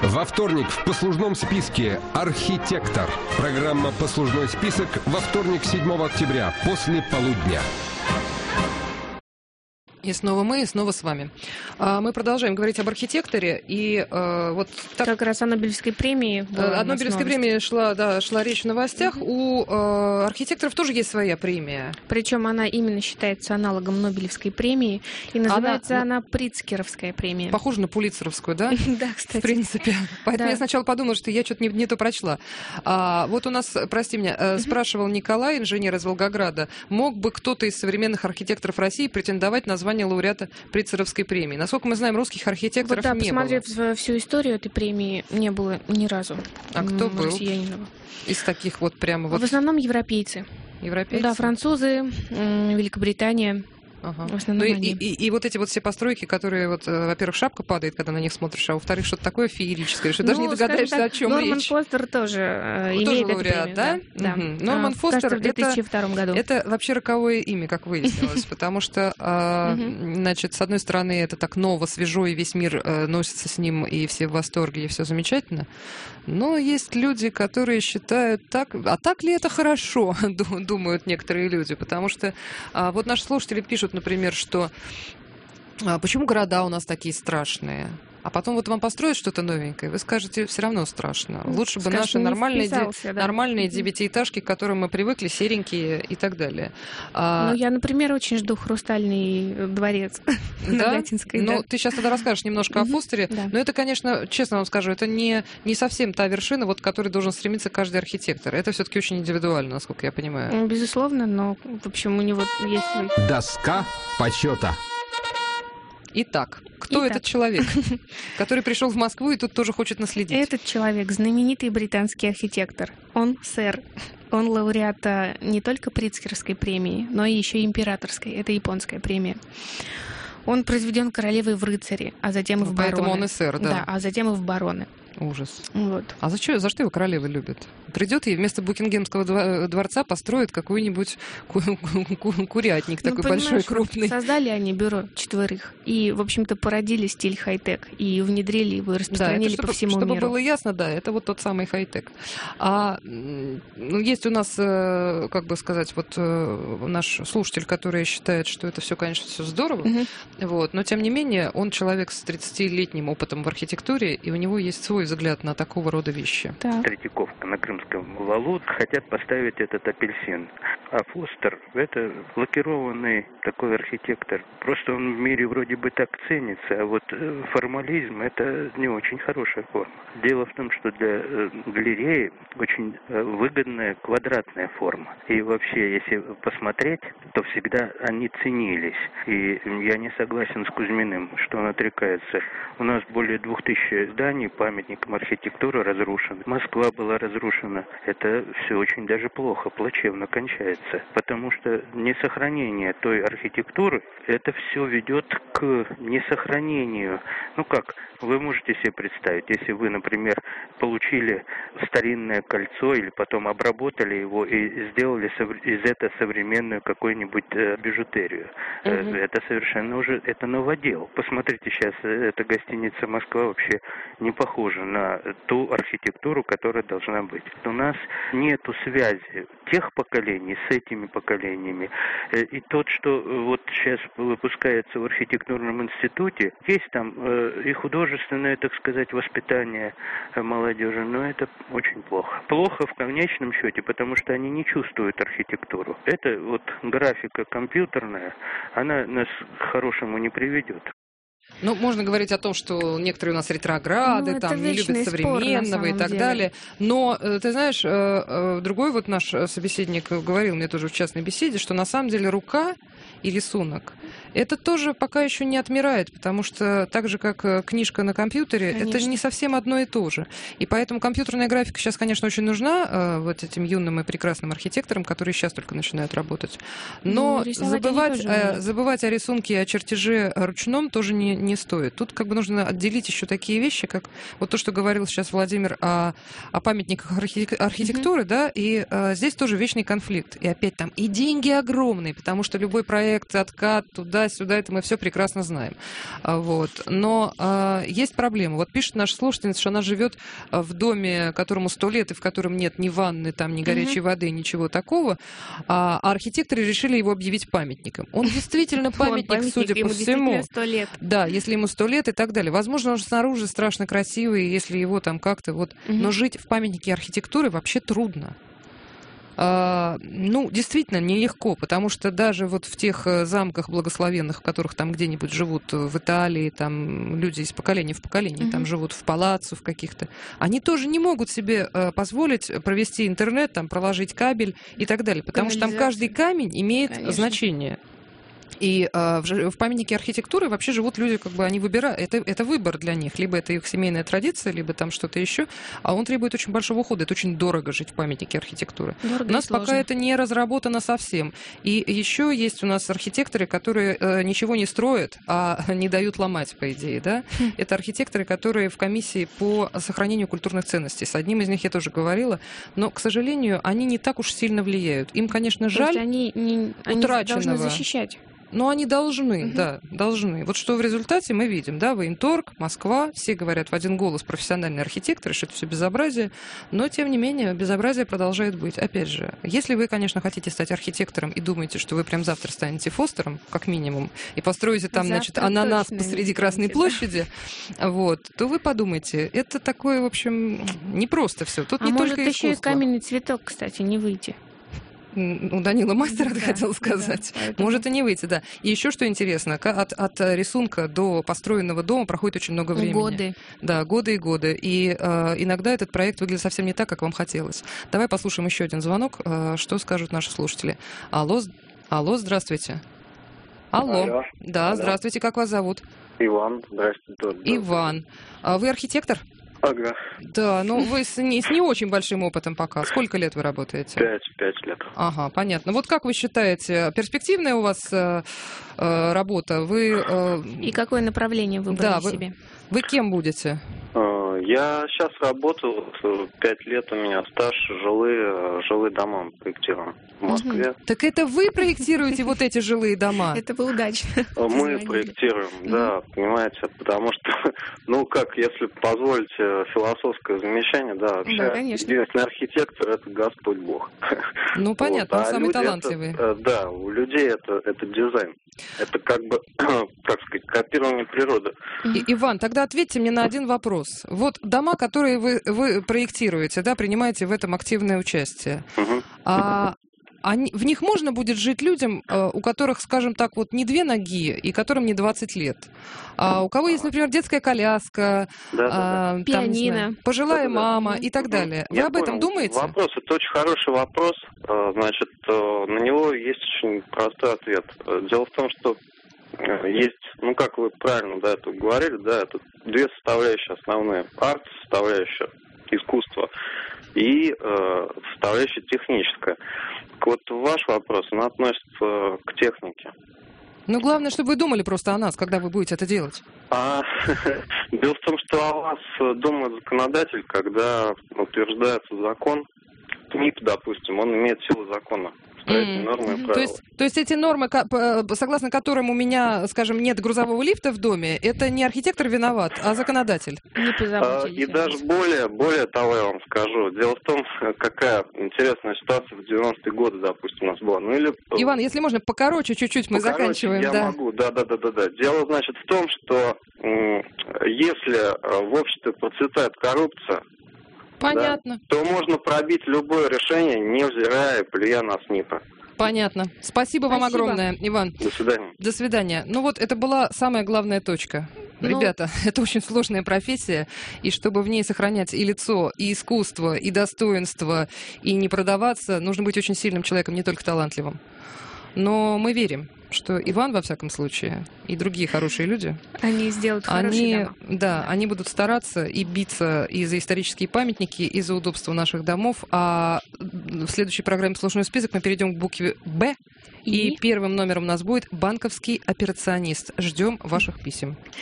Во вторник в послужном списке «Архитектор». Программа «Послужной список» во вторник, 7 октября, после полудня. И снова мы, и снова с вами. Мы продолжаем говорить об архитекторе. И вот так... Как раз о Нобелевской премии. О Нобелевской премии шла речь в новостях. У архитекторов тоже есть своя премия. Причем она именно считается аналогом Нобелевской премии. И называется она Прицкеровская премия. Похоже на Пулитцеровскую, да? Да, кстати. В принципе. Поэтому я сначала подумала, что я что-то не то прочла. Вот у нас, прости меня, спрашивал Николай, инженер из Волгограда, мог бы кто-то из современных архитекторов России претендовать на звание лауреата Прицкеровской премии? Насколько мы знаем, русских архитекторов не было. Посмотрев всю историю этой премии, не было ни разу. А кто был? Россиянинова. Из таких вот прямо вот... В основном европейцы. Европейцы? Да, французы, Великобритания. Ага. В основном и вот эти вот все постройки, которые, вот, во-первых, шапка падает, когда на них смотришь, а во-вторых, что-то такое феерическое, что даже не догадаешься, о чем Норман речь. Фостер тоже имеет эту премию. Да? Да. Угу. Норман Фостер в 2002 году. Это вообще роковое имя, как выяснилось, потому что, значит, с одной стороны, это так ново, свежо, и весь мир носится с ним, и все в восторге, и все замечательно. Но есть люди, которые считают так... А так ли это хорошо, думают некоторые люди? Потому что вот наши слушатели пишут, например, что почему города у нас такие страшные? А потом вот вам построят что-то новенькое, вы скажете, все равно страшно. Лучше бы наши нормальные девятиэтажки, к которым мы привыкли, серенькие и так далее. Ну, я, например, очень жду «Хрустальный дворец» на Гатинской. Ну, ты сейчас тогда расскажешь немножко о Фостере. Но это, конечно, честно вам скажу, это не совсем та вершина, вот к которой должен стремиться каждый архитектор. Это все-таки очень индивидуально, насколько я понимаю. Безусловно, но, в общем, у него есть свой... Доска почета. Итак, кто этот человек, который пришел в Москву и тут тоже хочет наследить? Этот человек — знаменитый британский архитектор. Он сэр. Он лауреат не только Прицкеровской премии, но и еще и императорской. Это японская премия. Он произведен королевой в рыцари, а затем и в бароны. Поэтому он и сэр, да. Да, а затем и в бароны. Ужас. Вот. А за что его королевы любят? Придет и вместо Букингемского дворца построит какой-нибудь курятник такой большой, крупный. Создали они бюро 4, и, в общем-то, породили стиль хай-тек, и внедрили его, и распространили по всему миру. Чтобы было ясно, да, это вот тот самый хай-тек. Есть у нас, как бы сказать, вот наш слушатель, который считает, что это все, конечно, все здорово, вот, но, тем не менее, он человек с 30-летним опытом в архитектуре, и у него есть свой взгляд на такого рода вещи. Третьяковка на Крымском валу хотят поставить этот апельсин. А Фостер — это лакированный такой архитектор. Просто он в мире вроде бы так ценится, а вот формализм — это не очень хорошая форма. Дело в том, что для галереи очень выгодная квадратная форма. И вообще, если посмотреть, то всегда они ценились. И я не согласен с Кузьминым, что он отрекается. У нас более 2000 зданий памятникам архитектуры разрушено. Москва была разрушена. Это все очень даже плохо, плачевно кончается. Потому что несохранение той архитектуры, это все ведет к несохранению. Ну как, вы можете себе представить, если вы, например, получили старинное кольцо или потом обработали его и сделали из этого современную какую-нибудь бижутерию. Это совершенно уже, это новодел. Посмотрите, сейчас эта гостиница «Москва» вообще не похожа на ту архитектуру, которая должна быть. У нас нету связи тех поколений с этими поколениями. И тот, что вот сейчас выпускается в архитектурном институте, есть там и художественное, так сказать, воспитание молодежи, но это очень плохо. Плохо в конечном счете, потому что они не чувствуют архитектуру. Это вот графика компьютерная, она нас к хорошему не приведет. Ну, можно говорить о том, что некоторые у нас ретрограды, там, не любят современного и так далее. Но, ты знаешь, другой вот наш собеседник говорил мне тоже в частной беседе, что на самом деле рука и рисунок это тоже пока еще не отмирает, потому что так же, как книжка на компьютере, это не совсем одно и то же. И поэтому компьютерная графика сейчас, конечно, очень нужна вот этим юным и прекрасным архитекторам, которые сейчас только начинают работать. Но забывать о рисунке и о чертеже ручном тоже не стоит. Тут как бы нужно отделить еще такие вещи, как вот то, что говорил сейчас Владимир о памятниках архитектуры, да, и здесь тоже вечный конфликт. И опять там и деньги огромные, потому что любой проект, откат туда, туда-сюда, это мы все прекрасно знаем. Вот. Но есть проблема. Вот пишет наша слушательница, что она живет в доме, которому 100 лет, и в котором нет ни ванны, там, ни горячей воды, ничего такого, а архитекторы решили его объявить памятником. Он действительно памятник, судя по всему. 100 лет. Да, если ему 100 лет и так далее. Возможно, он снаружи страшно красивый, если его там как-то вот... Но жить в памятнике архитектуры вообще трудно. Ну, действительно, нелегко, потому что даже вот в тех замках благословенных, в которых там где-нибудь живут в Италии, там люди из поколения в поколение, там живут в палаццо в каких-то, они тоже не могут себе позволить провести интернет, там, проложить кабель и так далее, потому что там каждый камень имеет значение. И в памятнике архитектуры вообще живут люди, как бы они выбирают, это выбор для них, либо это их семейная традиция, либо там что-то еще, а он требует очень большого ухода, это очень дорого жить в памятнике архитектуры. У нас пока это не разработано совсем. И еще есть у нас архитекторы, которые ничего не строят, а не дают ломать, по идее, да? Это архитекторы, которые в комиссии по сохранению культурных ценностей. С одним из них я тоже говорила, но, к сожалению, они не так уж сильно влияют. Им, конечно, жаль они должны защищать. Но они должны, да, должны. Вот что в результате мы видим, да, Военторг, Москва, все говорят в один голос профессиональные архитекторы, что это все безобразие, но, тем не менее, безобразие продолжает быть. Опять же, если вы, конечно, хотите стать архитектором и думаете, что вы прям завтра станете Фостером, как минимум, и построите там, значит, ананас посреди Красной площади, вот, то вы подумайте, это такое, в общем, непросто все. Тут не только искусство. Может еще и каменный цветок, кстати, не выйти. У Данила Мастера, хотел сказать. Да, может и не выйти, да. И еще что интересно, от рисунка до построенного дома проходит очень много времени. Годы. Да, годы и годы. И иногда этот проект выглядит совсем не так, как вам хотелось. Давай послушаем еще один звонок, что скажут наши слушатели. Алло, здравствуйте. Алло. Да, здравствуйте, как вас зовут? Иван, здравствуйте. Иван. Вы архитектор? Ага. Да, ну вы с не очень большим опытом пока. Сколько лет вы работаете? 5 лет. Ага, понятно. Вот как вы считаете, перспективная у вас работа? Вы... И какое направление выбрали себе? Вы кем будете? Я сейчас работаю, 5 лет у меня стаж, жилые дома проектируем в Москве. Так это вы проектируете вот эти жилые дома? Это вы удачно. Мы проектируем, да, понимаете, потому что, ну как, если позволите философское замечание, да, вообще единственный архитектор — это Господь Бог. Ну понятно, он самый талантливый. Да, у людей это дизайн. Это как бы, как сказать, копирование природы. Иван, тогда ответьте мне на один вопрос. Вот дома, которые вы проектируете, да, принимаете в этом активное участие, в них можно будет жить людям, у которых, скажем так, вот не 2 ноги и которым не 20 лет. А у кого есть, например, детская коляска, пианино, пожилая мама и так далее. Вы об этом думаете? Вопрос, это очень хороший вопрос. Значит, на него есть очень простой ответ. Дело в том, что есть, ну как вы правильно, да, это говорили, да, это 2 составляющие основные. Арт-составляющая, искусство, и составляющая техническая. Так вот, ваш вопрос, он относится к технике. Ну, главное, чтобы вы думали просто о нас, когда вы будете это делать. Дело в том, что о вас думает законодатель, когда утверждается закон. ТНИП, допустим, он имеет силу закона. Нормы и правила. То есть эти нормы, согласно которым у меня, скажем, нет грузового лифта в доме, это не архитектор виноват, а законодатель? И даже более того я вам скажу. Дело в том, какая интересная ситуация в 90-е годы, допустим, у нас была. Иван, если можно, покороче чуть-чуть, мы заканчиваем. Я могу, да. Дело, значит, в том, что если в обществе процветает коррупция, понятно. Да, то можно пробить любое решение, невзирая, плюя на СНИПы. Понятно. Спасибо вам огромное, Иван. До свидания. До свидания. Ну вот, это была самая главная точка. Ребята, это очень сложная профессия, и чтобы в ней сохранять и лицо, и искусство, и достоинство, и не продаваться, нужно быть очень сильным человеком, не только талантливым. Но мы верим, что Иван, во всяком случае, и другие хорошие люди... Они сделают хорошие дома. Да, они будут стараться и биться и за исторические памятники, и за удобство наших домов. А в следующей программе «Послужной список» мы перейдем к букве «Б». И первым номером у нас будет банковский операционист. Ждем ваших писем.